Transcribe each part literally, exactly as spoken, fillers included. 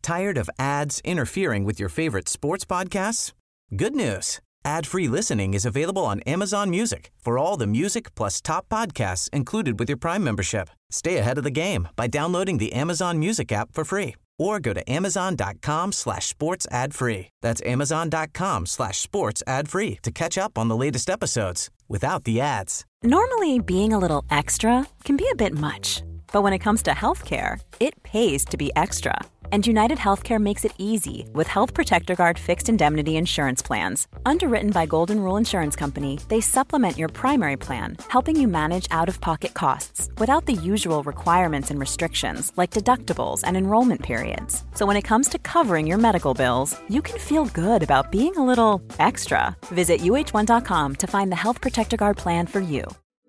Tired of ads interfering with your favorite sports podcasts? Good news. Ad-free listening is available on Amazon Music for all the music plus top podcasts included with your Prime membership. Stay ahead of the game by downloading the Amazon Music app for free or go to amazon.com slash sports ad free. That's amazon.com slash sports ad free to catch up on the latest episodes without the ads. Normally, being a little extra can be a bit much, but when it comes to healthcare, it pays to be extra. And United Healthcare makes it easy with Health Protector Guard fixed indemnity insurance plans. Underwritten by Golden Rule Insurance Company, they supplement your primary plan, helping you manage out-of-pocket costs without the usual requirements and restrictions like deductibles and enrollment periods. So when it comes to covering your medical bills, you can feel good about being a little extra. Visit U H one dot com to find the Health Protector Guard plan for you.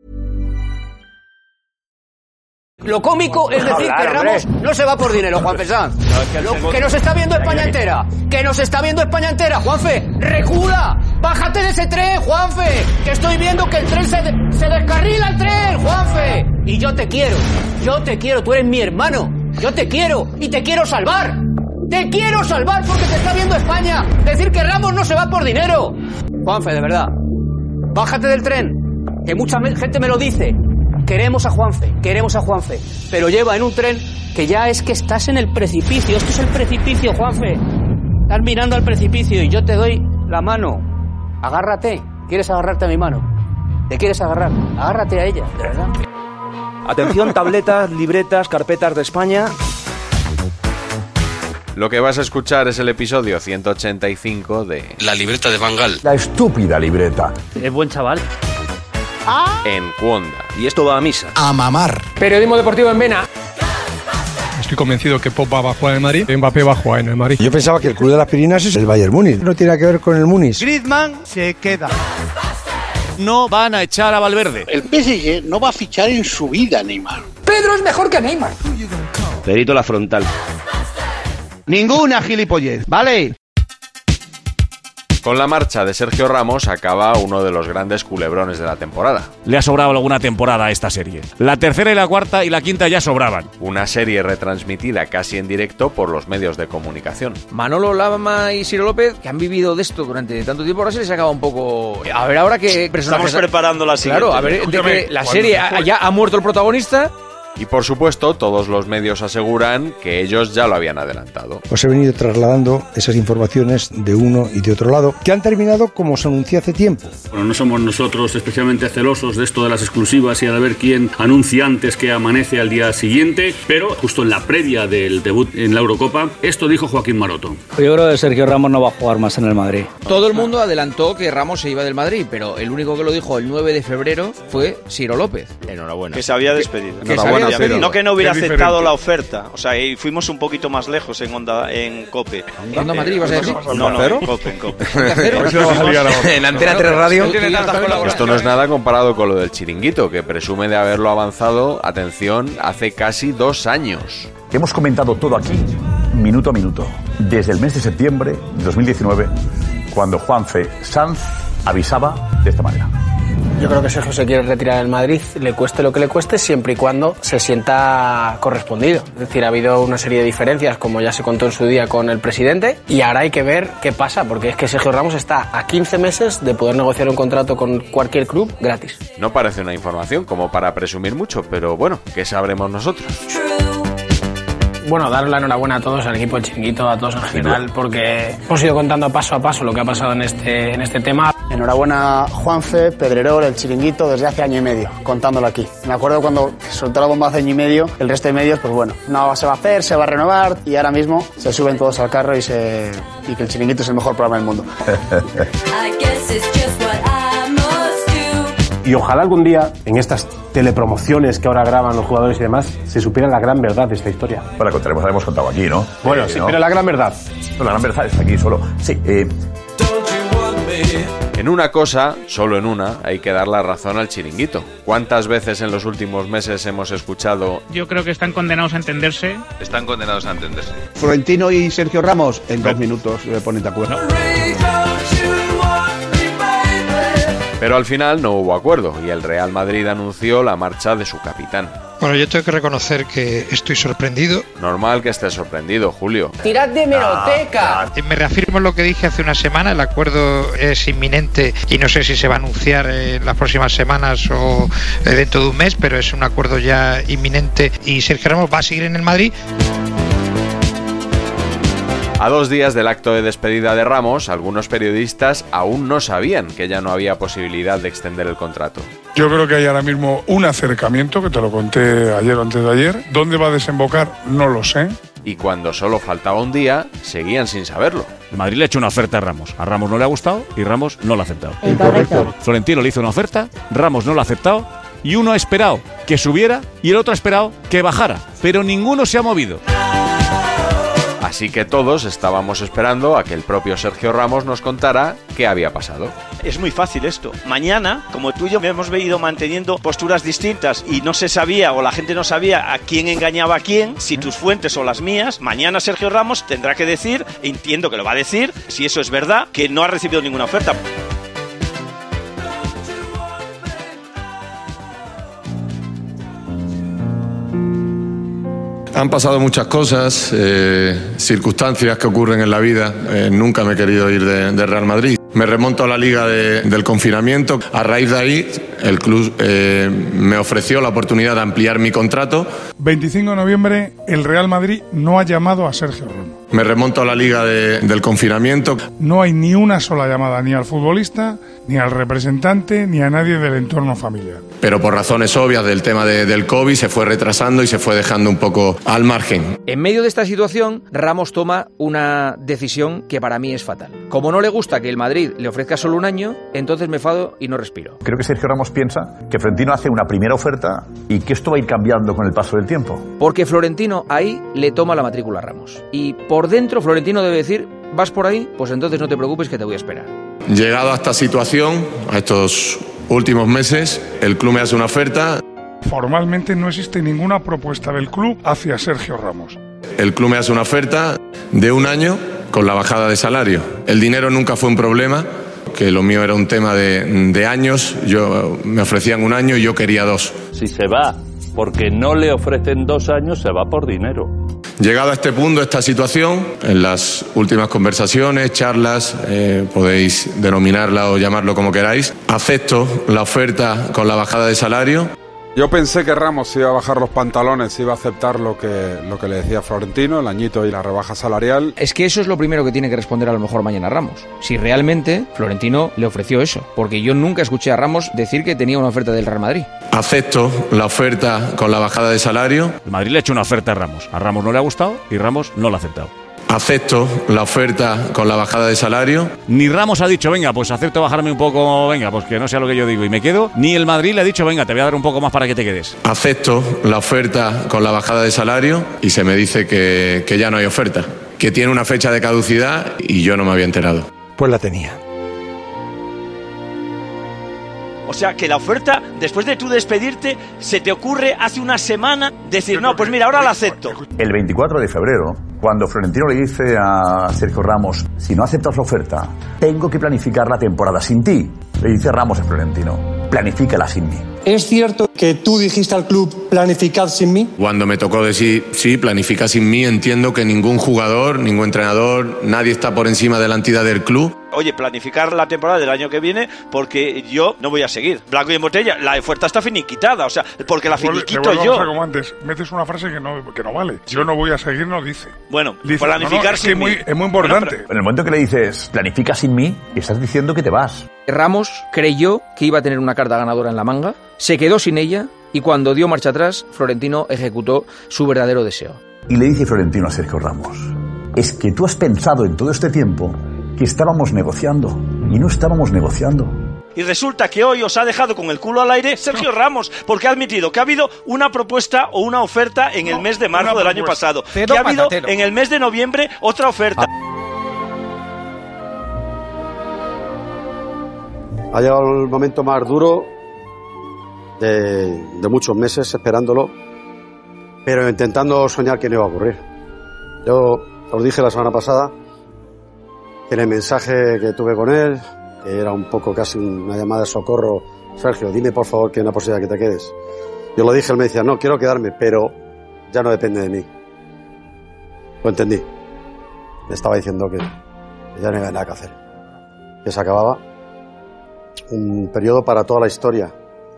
Lo cómico es decir que Ramos no se va por dinero, Juanfe Sanz. Lo, que nos está viendo España entera. Que nos está viendo España entera, Juanfe. ¡Recula! ¡Bájate de ese tren, Juanfe! Que estoy viendo que el tren se, de, se descarrila el tren, Juanfe. Y yo te quiero. Yo te quiero. Tú eres mi hermano. Yo te quiero. Y te quiero salvar. Te quiero salvar porque te está viendo España. Decir que Ramos no se va por dinero. Juanfe, de verdad. Bájate del tren. Que mucha gente me lo dice. Queremos a Juanfe, queremos a Juanfe, pero lleva en un tren que ya es que estás en el precipicio. Esto es el precipicio, Juanfe. Estás mirando al precipicio y yo te doy la mano. Agárrate. ¿Quieres agarrarte a mi mano? ¿Te quieres agarrar? Agárrate a ella, de verdad. Atención, tabletas, libretas, carpetas de España. Lo que vas a escuchar es el episodio ciento ochenta y cinco de La libreta de Van Gaal. La estúpida libreta. Es buen chaval. Ah. En Cuonda. Y esto va a misa. A mamar. Periodismo deportivo en Vena. Estoy convencido que Pogba va a jugar en el Madrid, Mbappé va a jugar en el Madrid. Yo pensaba que el club de las Pirinas es el Bayern Múnich. No tiene que ver con el Múnich. Griezmann se queda. No van a echar a Valverde. El P S G no va a fichar en su vida a Neymar. Pedro es mejor que Neymar. Perito la frontal. Ninguna gilipollez, ¿vale? Con la marcha de Sergio Ramos acaba uno de los grandes culebrones de la temporada. Le ha sobrado alguna temporada a esta serie. La tercera y la cuarta y la quinta ya sobraban. Una serie retransmitida casi en directo por los medios de comunicación. Manolo Lama y Ciro López, que han vivido de esto durante tanto tiempo, ahora se les acaba un poco... A ver, ahora que... Estamos preparando la siguiente. Claro, a ver, de que la serie ya ha muerto el protagonista... Y por supuesto, todos los medios aseguran que ellos ya lo habían adelantado. Os he venido trasladando esas informaciones de uno y de otro lado, que han terminado como se anunció hace tiempo. Bueno, no somos nosotros especialmente celosos de esto de las exclusivas y a ver quién anuncia antes que amanece al día siguiente, pero justo en la previa del debut en la Eurocopa, esto dijo Joaquín Maroto. Yo creo que Sergio Ramos no va a jugar más en el Madrid. Todo el mundo adelantó que Ramos se iba del Madrid, pero el único que lo dijo el nueve de febrero fue Ciro López. Enhorabuena. Que se había despedido. Que, que se había despedido. No que no hubiera aceptado la oferta, o sea, y fuimos un poquito más lejos en Onda, en COPE. ¿En Onda Madrid vas a decir? No, no, en COPE, en COPE. En Antena tres Radio. Esto no es nada comparado con lo del Chiringuito, que presume de haberlo avanzado, atención, hace casi dos años. Hemos comentado todo aquí, minuto a minuto, desde el mes de septiembre de dos mil diecinueve, cuando Juanfe Sanz avisaba de esta manera. Yo creo que Sergio se quiere retirar del Madrid, le cueste lo que le cueste, siempre y cuando se sienta correspondido. Es decir, ha habido una serie de diferencias, como ya se contó en su día con el presidente, y ahora hay que ver qué pasa, porque es que Sergio Ramos está a quince meses de poder negociar un contrato con cualquier club gratis. No parece una información como para presumir mucho, pero bueno, ¿qué sabremos nosotros? Bueno, dar la enhorabuena a todos, al equipo del Chiringuito, a todos en general, porque hemos ido contando paso a paso lo que ha pasado en este, en este tema. Enhorabuena Juanfe, Pedrerol, el Chiringuito, desde hace año y medio, contándolo aquí. Me acuerdo cuando soltó la bomba hace año y medio, el resto de medios, pues bueno, no se va a hacer, se va a renovar y ahora mismo se suben todos al carro y, se, y que el Chiringuito es el mejor programa del mundo. Y ojalá algún día, en estas telepromociones que ahora graban los jugadores y demás, se supiera la gran verdad de esta historia. Bueno, la contaremos, la hemos contado aquí, ¿no? Bueno, eh, sí, ¿no? pero la gran verdad. No, la gran verdad está aquí solo. Sí, eh... En una cosa, solo en una, hay que dar la razón al Chiringuito. ¿Cuántas veces en los últimos meses hemos escuchado? Yo creo que están condenados a entenderse. Están condenados a entenderse. Florentino y Sergio Ramos, en dos minutos se ponen de acuerdo. Pero al final no hubo acuerdo y el Real Madrid anunció la marcha de su capitán. Bueno, yo tengo que reconocer que estoy sorprendido. Normal que estés sorprendido, Julio. ¡Tirad de hemeroteca! Ah, me reafirmo en lo que dije hace una semana, el acuerdo es inminente y no sé si se va a anunciar en las próximas semanas o dentro de un mes, pero es un acuerdo ya inminente y Sergio Ramos va a seguir en el Madrid. A dos días del acto de despedida de Ramos, algunos periodistas aún no sabían que ya no había posibilidad de extender el contrato. Yo creo que hay ahora mismo un acercamiento, que te lo conté ayer o antes de ayer. ¿Dónde va a desembocar? No lo sé. Y cuando solo faltaba un día, seguían sin saberlo. El Madrid le ha hecho una oferta a Ramos. A Ramos no le ha gustado y Ramos no la ha aceptado. Incorrecto. Florentino le hizo una oferta, Ramos no la ha aceptado y uno ha esperado que subiera y el otro ha esperado que bajara. Pero ninguno se ha movido. Así que todos estábamos esperando a que el propio Sergio Ramos nos contara qué había pasado. Es muy fácil esto. Mañana, como tú y yo hemos venido manteniendo posturas distintas y no se sabía o la gente no sabía a quién engañaba a quién, si tus fuentes o las mías, mañana Sergio Ramos tendrá que decir, entiendo que lo va a decir, si eso es verdad, que no ha recibido ninguna oferta. Han pasado muchas cosas, eh, circunstancias que ocurren en la vida. Eh, nunca me he querido ir de, de Real Madrid. Me remonto a la liga de, del confinamiento. A raíz de ahí, el club eh, me ofreció la oportunidad de ampliar mi contrato. veinticinco de noviembre, el Real Madrid no ha llamado a Sergio Ramos. Me remonto a la liga de, del confinamiento. No hay ni una sola llamada ni al futbolista, ni al representante, ni a nadie del entorno familiar. Pero por razones obvias del tema de, del COVID se fue retrasando y se fue dejando un poco al margen. En medio de esta situación, Ramos toma una decisión que para mí es fatal. Como no le gusta que el Madrid le ofrezca solo un año, entonces me enfado y no respiro. Creo que Sergio Ramos piensa que Florentino hace una primera oferta y que esto va a ir cambiando con el paso del tiempo. Porque Florentino ahí le toma la matrícula a Ramos. Y por dentro Florentino debe decir, ¿vas por ahí? Pues entonces no te preocupes que te voy a esperar. Llegado a esta situación, a estos últimos meses, el club me hace una oferta. Formalmente no existe ninguna propuesta del club hacia Sergio Ramos. El club me hace una oferta de un año con la bajada de salario. El dinero nunca fue un problema, que lo mío era un tema de, de años. Yo, me ofrecían un año y yo quería dos. Si se va porque no le ofrecen dos años, se va por dinero. Llegado a este punto, esta situación, en las últimas conversaciones, charlas, eh, podéis denominarla o llamarlo como queráis, acepto la oferta con la bajada de salario. Yo pensé que Ramos se iba a bajar los pantalones, iba a aceptar lo que, lo que le decía Florentino, el añito y la rebaja salarial. Es que eso es lo primero que tiene que responder a lo mejor mañana Ramos. Si realmente Florentino le ofreció eso. Porque yo nunca escuché a Ramos decir que tenía una oferta del Real Madrid. Acepto la oferta con la bajada de salario. El Madrid le ha hecho una oferta a Ramos. A Ramos no le ha gustado y Ramos no la ha aceptado. Acepto la oferta con la bajada de salario. Ni Ramos ha dicho, venga, pues acepto bajarme un poco, venga, pues que no sea lo que yo digo y me quedo. Ni el Madrid le ha dicho, venga, te voy a dar un poco más para que te quedes. Acepto la oferta con la bajada de salario y se me dice que, que ya no hay oferta, que tiene una fecha de caducidad y yo no me había enterado. Pues la tenía. O sea, que la oferta, después de tú despedirte, se te ocurre hace una semana decir, no, pues mira, ahora la acepto. El veinticuatro de febrero, cuando Florentino le dice a Sergio Ramos, si no aceptas la oferta, tengo que planificar la temporada sin ti, le dice Ramos a Florentino, planifícala sin mí. ¿Es cierto que tú dijiste al club, planificad sin mí? Cuando me tocó decir, sí, planifica sin mí, entiendo que ningún jugador, ningún entrenador, nadie está por encima de la entidad del club. Oye, planificar la temporada del año que viene porque yo no voy a seguir. Blanco y en botella, la oferta está finiquitada, o sea, porque la finiquito yo. Como antes, metes una frase que no, que no vale. Yo no voy a seguir, no dice. Bueno, dice, planificar no, no, es sin que mí. Muy, es muy importante. Bueno, en el momento que le dices, planifica sin mí, estás diciendo que te vas. Ramos creyó que iba a tener una carta ganadora en la manga, se quedó sin ella y cuando dio marcha atrás, Florentino ejecutó su verdadero deseo. Y le dice Florentino a Sergio Ramos, es que tú has pensado en todo este tiempo que estábamos negociando y no estábamos negociando. Y resulta que hoy os ha dejado con el culo al aire Sergio Ramos, porque ha admitido que ha habido una propuesta o una oferta en el mes de marzo del año pasado, que ha habido en el mes de noviembre otra oferta. Ha llegado el momento más duro de, de muchos meses esperándolo, pero intentando soñar que no iba a ocurrir. Yo os dije la semana pasada que en el mensaje que tuve con él que era un poco casi una llamada de socorro. Sergio, dime por favor que hay una posibilidad que te quedes. Yo lo dije, él me decía, no, quiero quedarme, pero ya no depende de mí. Lo entendí. Le estaba diciendo que ya no había nada que hacer. Que se acababa un periodo para toda la historia.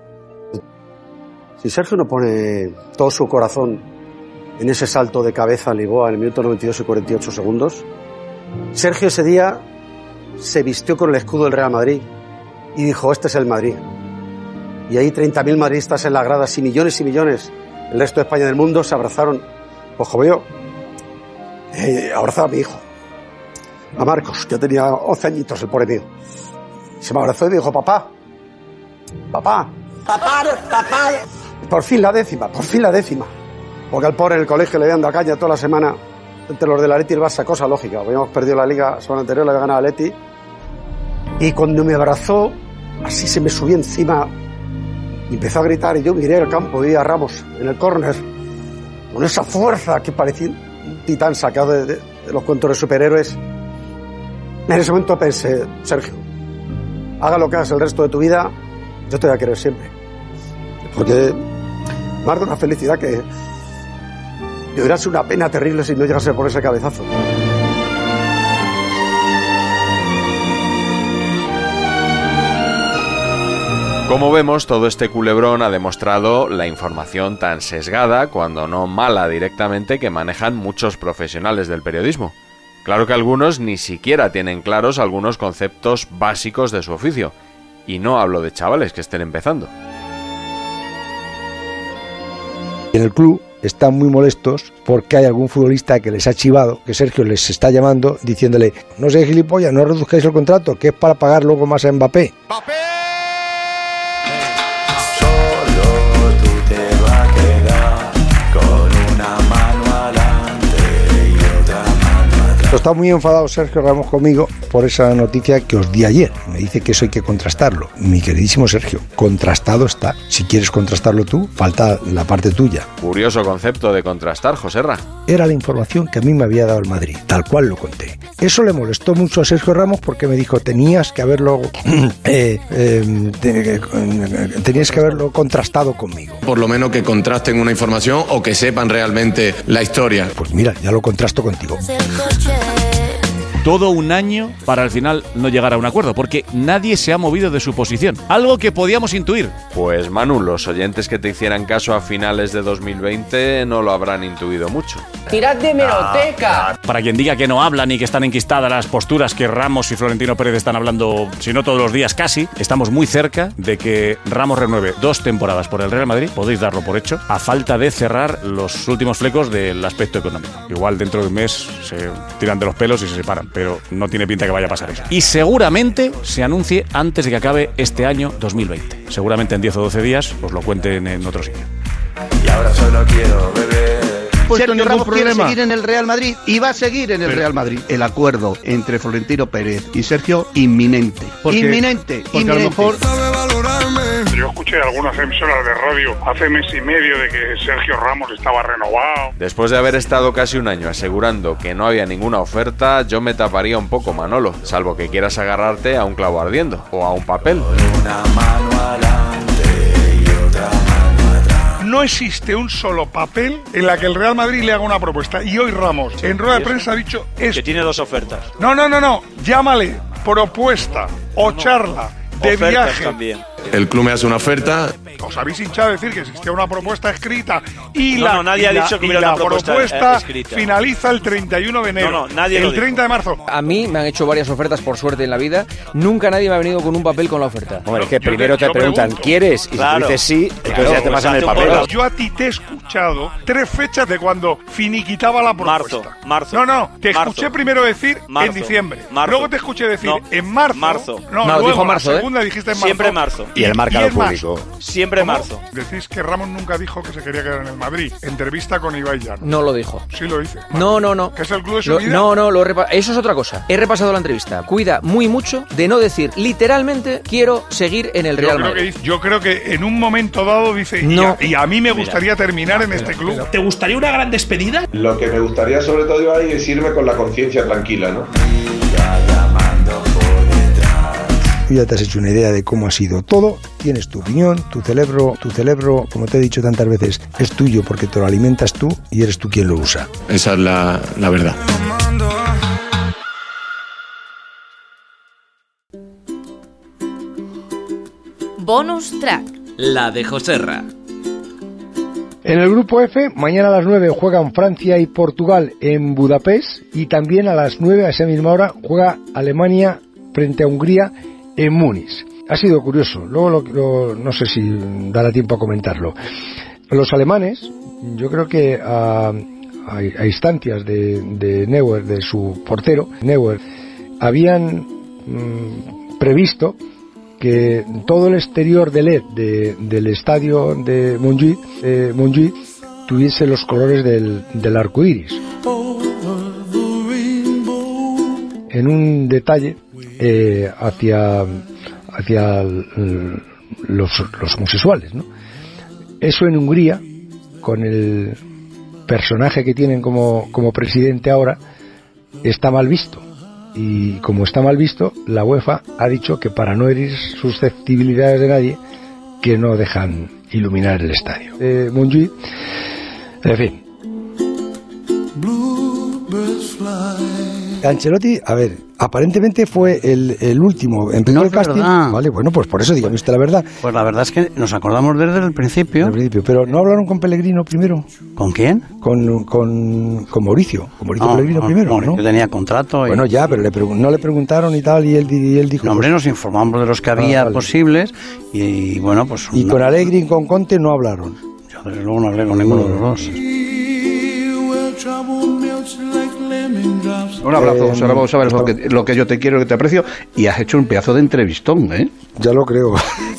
Si Sergio no pone todo su corazón en ese salto de cabeza en Lisboa en el minuto noventa y dos y cuarenta y ocho segundos, Sergio ese día se vistió con el escudo del Real Madrid y dijo, este es el Madrid. Y ahí treinta mil madridistas en las gradas y millones y millones, el resto de España y del mundo, se abrazaron, pues como yo, eh, abrazaba a mi hijo, a Marcos, que tenía once añitos, el pobre mío. Se me abrazó y me dijo, papá, papá, papá, papá. Por fin la décima, por fin la décima. Porque al pobre en el colegio le habían dado caña toda la semana entre los del Atleti y el Barça, cosa lógica. Habíamos perdido la liga la semana anterior, la había ganado el Atleti. Y cuando me abrazó, así se me subió encima y empezó a gritar. Y yo miré al campo, vi a Ramos en el córner, con esa fuerza que parecía un titán sacado de, de, de los cuentos de superhéroes. En ese momento pensé, Sergio, haga lo que hagas el resto de tu vida, yo te voy a querer siempre. Porque más de una felicidad que hubiera sido una pena terrible si no llegase por ese cabezazo. Como vemos, todo este culebrón ha demostrado la información tan sesgada, cuando no mala directamente, que manejan muchos profesionales del periodismo. Claro que algunos ni siquiera tienen claros algunos conceptos básicos de su oficio. Y no hablo de chavales que estén empezando. En el club están muy molestos porque hay algún futbolista que les ha chivado, que Sergio les está llamando diciéndole, no sé, gilipollas, no reduzcáis el contrato, que es para pagar luego más a Mbappé. ¡Mbappé! Solo tú te vas a quedar con una mano adelante y otra mano atrás. Está muy enfadado Sergio Ramos conmigo por esa noticia que os di ayer. Me dice que eso hay que contrastarlo. Mi queridísimo Sergio, contrastado está. Si quieres contrastarlo tú, falta la parte tuya. Curioso concepto de contrastar, Joserra. Era la información que a mí me había dado el Madrid, tal cual lo conté. Eso le molestó mucho a Sergio Ramos porque me dijo, tenías que haberlo eh, eh, te, tenías que haberlo contrastado conmigo. Por lo menos que contrasten una información o que sepan realmente la historia. Pues mira, ya lo contrasto contigo. Todo un año para al final no llegar a un acuerdo, porque nadie se ha movido de su posición. Algo que podíamos intuir. Pues Manu, los oyentes que te hicieran caso a finales de dos mil veinte no lo habrán intuido mucho. ¡Tirad de hemeroteca! Para quien diga que no hablan y que están enquistadas las posturas que Ramos y Florentino Pérez están hablando, si no todos los días casi, estamos muy cerca de que Ramos renueve dos temporadas por el Real Madrid, podéis darlo por hecho, a falta de cerrar los últimos flecos del aspecto económico. Igual dentro de un mes se tiran de los pelos y se separan, pero no tiene pinta que vaya a pasar eso. Y seguramente se anuncie antes de que acabe este año dos mil veinte. Seguramente en diez o doce días os lo cuenten en otro sitio. Y ahora solo quiero beber. Sergio Ramos quiere seguir en el Real Madrid y va a seguir en el Pero, Real Madrid. El acuerdo entre Florentino Pérez y Sergio, inminente. Porque, inminente, porque inminente. A lo mejor... Yo escuché algunas emisoras de radio hace mes y medio de que Sergio Ramos estaba renovado. Después de haber estado casi un año asegurando que no había ninguna oferta, yo me taparía un poco, Manolo, salvo que quieras agarrarte a un clavo ardiendo o a un papel. Una mano adelante y otra mano atrás. No existe un solo papel en la que el Real Madrid le haga una propuesta. Y hoy Ramos, en rueda de prensa, ha dicho esto. Que tiene dos ofertas. No, no, no, no. Llámale propuesta o charla de ofertas viaje. También. El club me hace una oferta. Os habéis hinchado a decir que existía una propuesta escrita y no, la, no, nadie y ha la, dicho que y hubiera la una propuesta, propuesta eh, escrita. Finaliza el treinta y uno de enero. No, no, nadie el lo treinta de marzo. A mí me han hecho varias ofertas por suerte en la vida. Nunca nadie me ha venido con un papel con la oferta. Hombre, es que Yo primero te- te, yo preguntan, pregunto. ¿quieres? Y Claro. si tú dices sí, entonces Claro, ya te pues pasan el hazte un papel. borrador. Yo a ti te he escuchado tres fechas de cuando finiquitaba la propuesta. Marzo, marzo. No, no, te Marzo. escuché primero decir Marzo. en diciembre. Marzo. Luego te escuché decir No. en marzo. Marzo. No, No, luego dijo marzo, la ¿eh? segunda dijiste en marzo. Siempre marzo. Y el marcador en marzo. público. Siempre ¿Cómo? marzo. Decís que Ramos nunca dijo que se quería quedar en el Madrid. Entrevista con Ibai Llanos. No lo dijo. Sí lo dice. No, no, no. ¿Que es el club de su Lo- vida? no, no, lo he repa- eso es otra cosa. He repasado la entrevista. Cuida muy mucho de no decir literalmente quiero seguir en el Yo Real creo, Madrid. que, dice- yo creo que en un momento dado dice, y, No. a, y a mí me gustaría terminar en este club. ¿Te gustaría una gran despedida? Lo que me gustaría sobre todo, Ibai, es irme con la conciencia tranquila, ¿no? Siga llamando por detrás. tú ya te has hecho una idea de cómo ha sido todo, tienes tu opinión, tu cerebro, tu cerebro, como te he dicho tantas veces, es tuyo porque te lo alimentas tú y eres tú quien lo usa. Esa es la, la verdad. Bonus track. La de Joserra. En el grupo F, mañana a las nueve juegan Francia y Portugal en Budapest, y también a las nueve, a esa misma hora, juega Alemania frente a Hungría en Múnich. Ha sido curioso, luego lo, lo, no sé si dará tiempo a comentarlo. Los alemanes, yo creo que a, a, a instancias de, de Neuer, de su portero, Neuer, habían mmm, previsto que todo el exterior de L E D de, del estadio de Montjuïc, eh, Montjuïc tuviese los colores del, del arco iris. En un detalle eh, hacia, hacia los, los homosexuales, ¿no? Eso en Hungría, con el personaje que tienen como, como presidente ahora, está mal visto. Y como está mal visto, la UEFA ha dicho que para no herir susceptibilidades de nadie, que no dejan iluminar el estadio. Eh, Montjuïc, en fin. Ancelotti, a ver, aparentemente fue el, el último. Empezó no el casting. Verdad. Vale, bueno, pues por eso dígame usted la verdad. Pues la verdad es que nos acordamos desde el principio. Desde el principio, pero ¿no hablaron con Pellegrino primero? ¿Con quién? Con, con, con Mauricio. Con Mauricio no, Pellegrino no, primero, Mauricio ¿no? tenía contrato. Y... Bueno, ya, pero le no le preguntaron y tal, y él, y él dijo... No, hombre, pues, nos informamos de los que había ah, vale. posibles y, y bueno, pues... Y una... con Allegri y con Conte no hablaron. Yo desde luego no hablé con ninguno no. de los dos. Un abrazo, José Ramón, sabes lo que, lo que yo te quiero, que te aprecio, y has hecho un pedazo de entrevistón, ¿eh? Ya lo creo.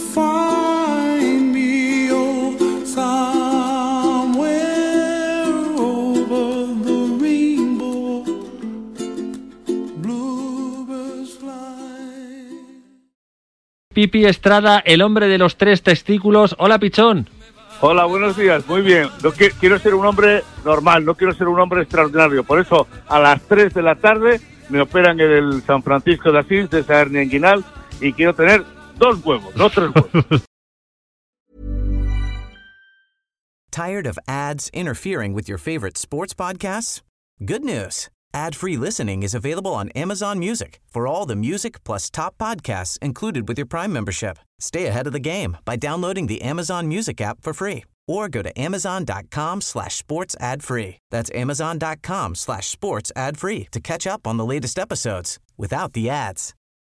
Pipi Estrada, el hombre de los tres testículos. Hola, Pichón. Hola, buenos días, muy bien. No quiero, quiero ser un hombre normal, no quiero ser un hombre extraordinario. Por eso, a las tres de la tarde me operan en el San Francisco de Asís de esa hernia inguinal y quiero tener dos huevos, no tres huevos. Tired of ads interfering with your favorite sports podcasts? Good news. Ad-free listening is available on Amazon Music for all the music plus top podcasts included with your Prime membership. Stay ahead of the game by downloading the Amazon Music app for free or go to amazon.com slash sports ad free. That's amazon.com slash sports ad free to catch up on the latest episodes without the ads.